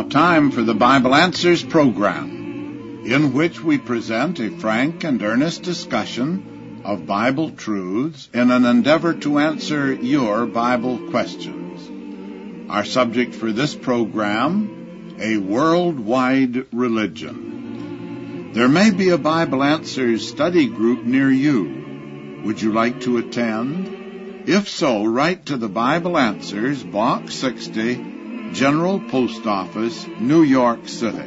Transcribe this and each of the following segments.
Time for the Bible Answers program, in which we present a frank and earnest discussion of Bible truths in an endeavor to answer your Bible questions. Our subject for this program, a worldwide religion. There may be a Bible Answers study group near you. Would you like to attend? If so, write to the Bible Answers, Box 60, General Post Office, New York City.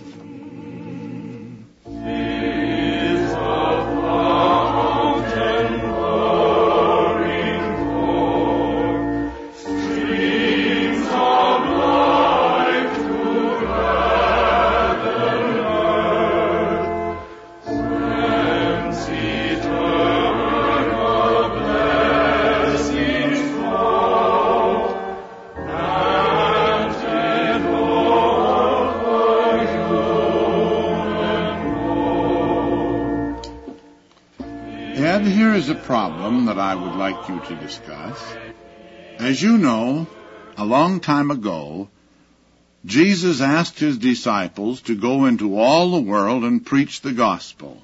Ed, here is a problem that I would like you to discuss. As you know, a long time ago, Jesus asked his disciples to go into all the world and preach the gospel.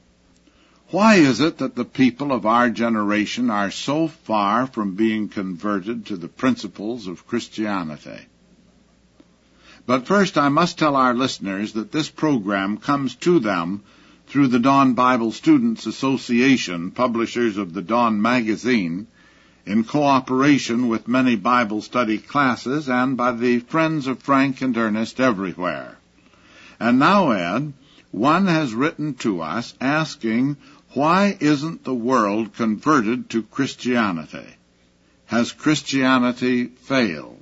Why is it that the people of our generation are so far from being converted to the principles of Christianity? But first, I must tell our listeners that this program comes to them through the Dawn Bible Students Association, publishers of the Dawn magazine, in cooperation with many Bible study classes and by the Friends of Frank and Ernest everywhere. And now, Ed, one has written to us asking, why isn't the world converted to Christianity? Has Christianity failed?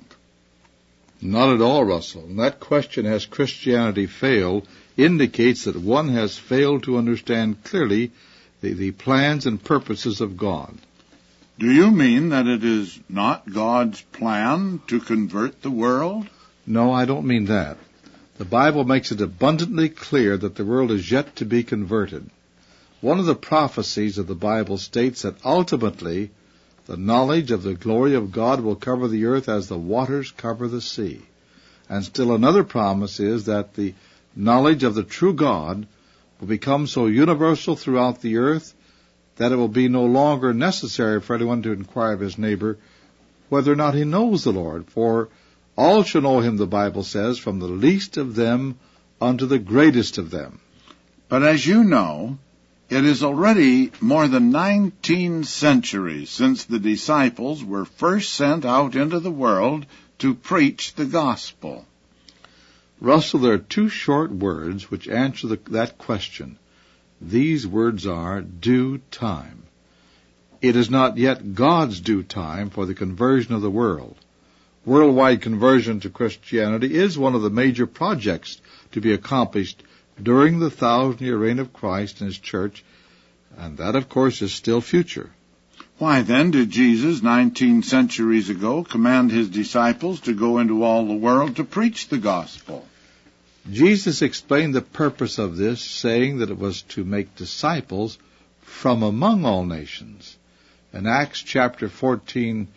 Not at all, Russell. And that question, has Christianity failed, indicates that one has failed to understand clearly the plans and purposes of God. Do you mean that it is not God's plan to convert the world? No, I don't mean that. The Bible makes it abundantly clear that the world is yet to be converted. One of the prophecies of the Bible states that ultimately the knowledge of the glory of God will cover the earth as the waters cover the sea. And still another promise is that the knowledge of the true God will become so universal throughout the earth that it will be no longer necessary for anyone to inquire of his neighbor whether or not he knows the Lord. For all shall know him, the Bible says, from the least of them unto the greatest of them. But as you know, it is already more than 19 centuries since the disciples were first sent out into the world to preach the gospel. Russell, there are two short words which answer that question. These words are due time. It is not yet God's due time for the conversion of the world. Worldwide conversion to Christianity is one of the major projects to be accomplished during the 1,000-year reign of Christ and his church, and that, of course, is still future. Why then did Jesus, 19 centuries ago, command his disciples to go into all the world to preach the gospel? Jesus explained the purpose of this, saying that it was to make disciples from among all nations. In Acts chapter 15,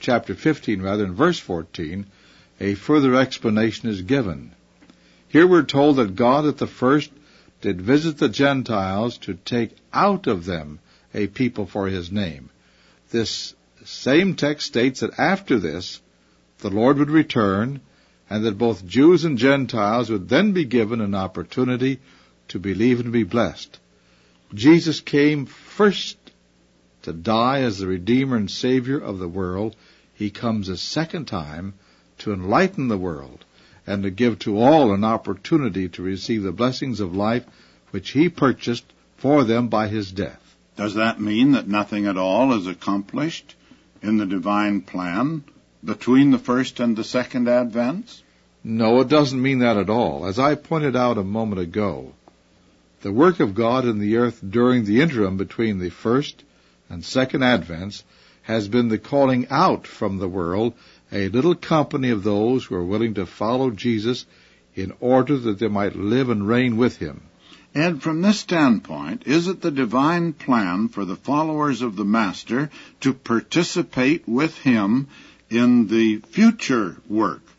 in verse 14, a further explanation is given. Here we're told that God at the first did visit the Gentiles to take out of them a people for his name. This same text states that after this, the Lord would return, and that both Jews and Gentiles would then be given an opportunity to believe and be blessed. Jesus came first to die as the Redeemer and Savior of the world. He comes a second time to enlighten the world and to give to all an opportunity to receive the blessings of life which he purchased for them by his death. Does that mean that nothing at all is accomplished in the divine plan between the first and the second advents? No, it doesn't mean that at all. As I pointed out a moment ago, the work of God in the earth during the interim between the first and second advents has been the calling out from the world a little company of those who are willing to follow Jesus in order that they might live and reign with him. And from this standpoint, is it the divine plan for the followers of the Master to participate with him in the future work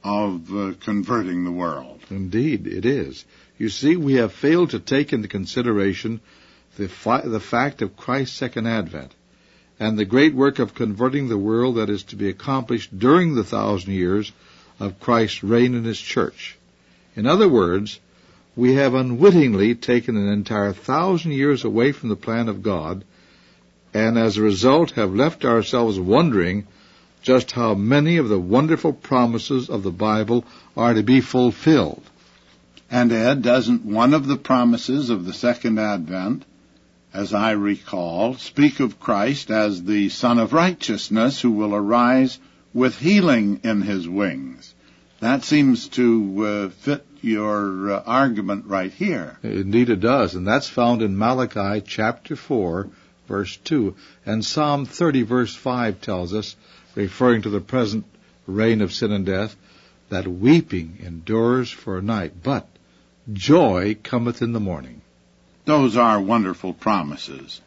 of converting the world. Indeed, it is. You see, we have failed to take into consideration the fact of Christ's second advent and the great work of converting the world that is to be accomplished during the 1,000 years of Christ's reign in His church. In other words, we have unwittingly taken an entire 1,000 years away from the plan of God, and as a result have left ourselves wondering just how many of the wonderful promises of the Bible are to be fulfilled. And Ed, doesn't one of the promises of the second advent, as I recall, speak of Christ as the Son of Righteousness who will arise with healing in His wings? That seems to fit your argument right here. Indeed it does, and that's found in Malachi chapter 4, verse 2. And Psalm 30, verse 5 tells us, referring to the present reign of sin and death, that weeping endures for a night, but joy cometh in the morning. Those are wonderful promises.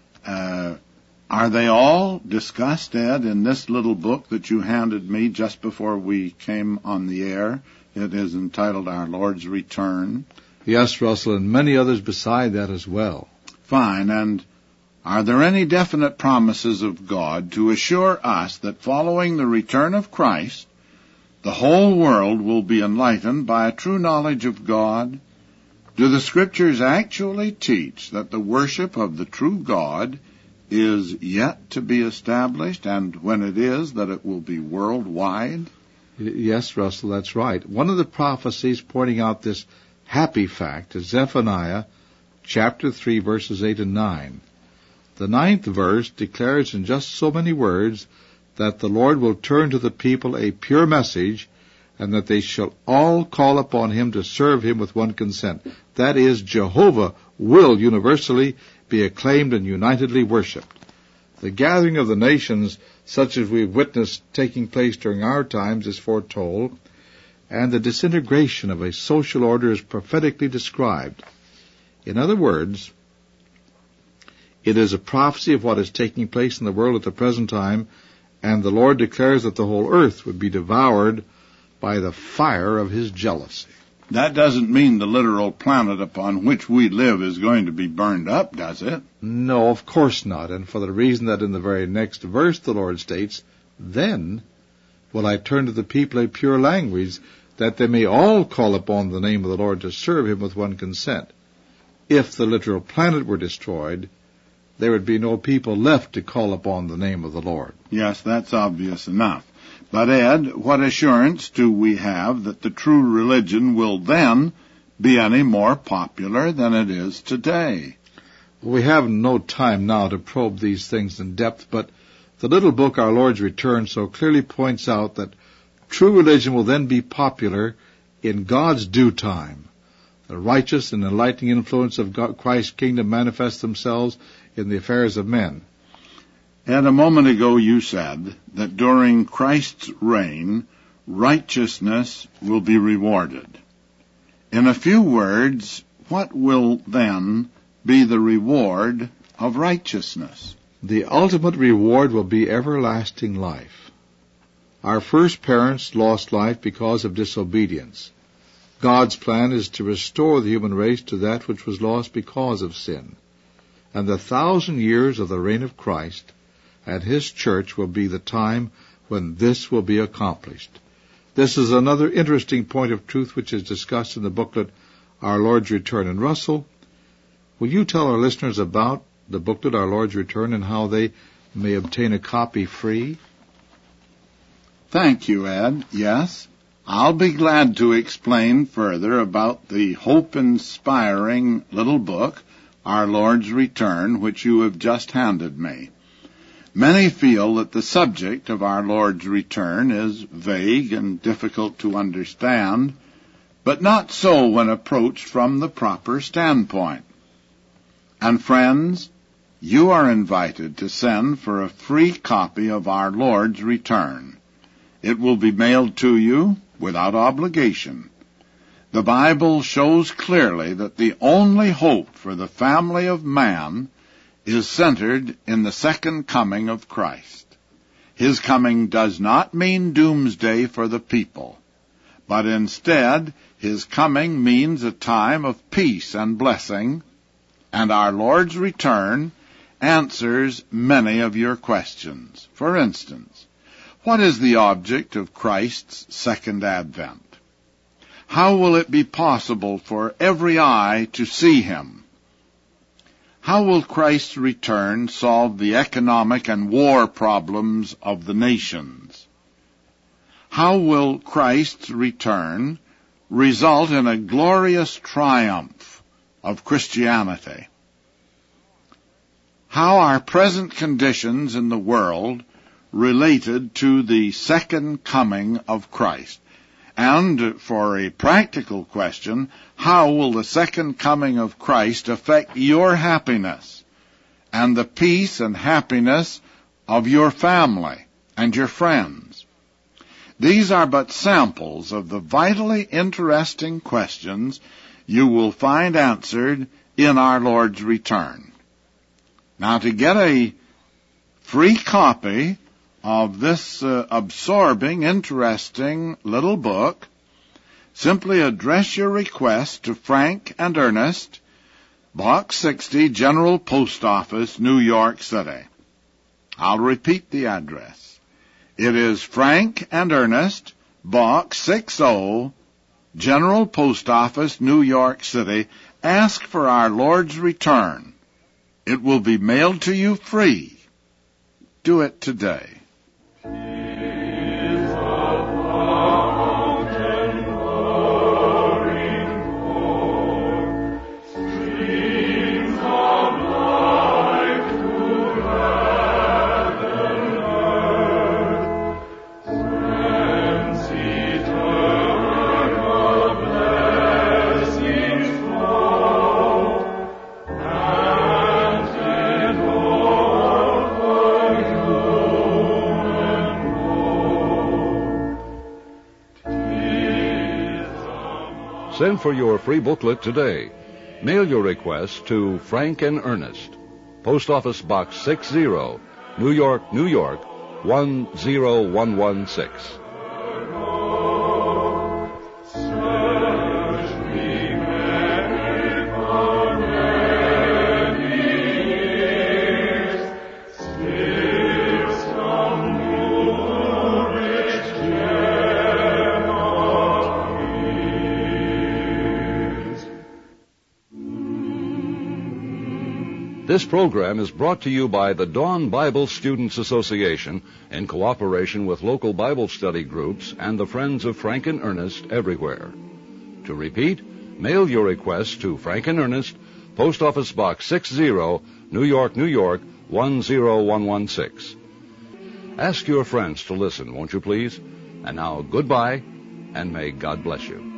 Are they all discussed, Ed, in this little book that you handed me just before we came on the air? It is entitled Our Lord's Return. Yes, Russell, and many others beside that as well. Fine, and are there any definite promises of God to assure us that following the return of Christ, the whole world will be enlightened by a true knowledge of God? Do the Scriptures actually teach that the worship of the true God is yet to be established, and when it is, that it will be worldwide? Yes, Russell, that's right. One of the prophecies pointing out this happy fact is Zephaniah chapter 3, verses 8 and 9. The 9th verse declares in just so many words that the Lord will turn to the people a pure message, and that they shall all call upon Him to serve Him with one consent. That is, Jehovah will universally be acclaimed and unitedly worshipped. The gathering of the nations, such as we've witnessed taking place during our times, is foretold, and the disintegration of a social order is prophetically described. In other words, it is a prophecy of what is taking place in the world at the present time, and the Lord declares that the whole earth would be devoured by the fire of His jealousy. That doesn't mean the literal planet upon which we live is going to be burned up, does it? No, of course not, and for the reason that in the very next verse the Lord states, "Then will I turn to the people a pure language, that they may all call upon the name of the Lord to serve Him with one consent." If the literal planet were destroyed, there would be no people left to call upon the name of the Lord. Yes, that's obvious enough. But, Ed, what assurance do we have that the true religion will then be any more popular than it is today? We have no time now to probe these things in depth, but the little book, Our Lord's Return, so clearly points out that true religion will then be popular in God's due time. The righteous and enlightening influence of Christ's kingdom manifests themselves in the affairs of men. And a moment ago you said that during Christ's reign, righteousness will be rewarded. In a few words, what will then be the reward of righteousness? The ultimate reward will be everlasting life. Our first parents lost life because of disobedience. God's plan is to restore the human race to that which was lost because of sin. And the 1,000 years of the reign of Christ and His church will be the time when this will be accomplished. This is another interesting point of truth which is discussed in the booklet, Our Lord's Return. And Russell, will you tell our listeners about the booklet, Our Lord's Return, and how they may obtain a copy free? Thank you, Ed. Yes, I'll be glad to explain further about the hope-inspiring little book, Our Lord's Return, which you have just handed me. Many feel that the subject of our Lord's return is vague and difficult to understand, but not so when approached from the proper standpoint. And friends, you are invited to send for a free copy of our Lord's Return. It will be mailed to you without obligation. The Bible shows clearly that the only hope for the family of man is centered in the second coming of Christ. His coming does not mean doomsday for the people. but instead his coming means a time of peace and blessing, and our Lord's return answers many of your questions. For instance, what is the object of Christ's second advent? How will it be possible for every eye to see him? How will Christ's return solve the economic and war problems of the nations? How will Christ's return result in a glorious triumph of Christianity? How are present conditions in the world related to the second coming of Christ? And for a practical question, how will the second coming of Christ affect your happiness and the peace and happiness of your family and your friends? These are but samples of the vitally interesting questions you will find answered in our Lord's return. Now, to get a free copy of this absorbing, interesting little book, simply address your request to Frank and Ernest, Box 60, General Post Office, New York City. I'll repeat the address. It is Frank and Ernest, Box 60, General Post Office, New York City. Ask for our Lord's return. It will be mailed to you free. Do it today. Send for your free booklet today. Mail your request to Frank and Ernest, Post Office Box 60, New York, New York, 10116. This program is brought to you by the Dawn Bible Students Association in cooperation with local Bible study groups and the Friends of Frank and Ernest everywhere. To repeat, mail your request to Frank and Ernest, Post Office Box 60, New York, New York, 10116. Ask your friends to listen, won't you please? And now, goodbye, and may God bless you.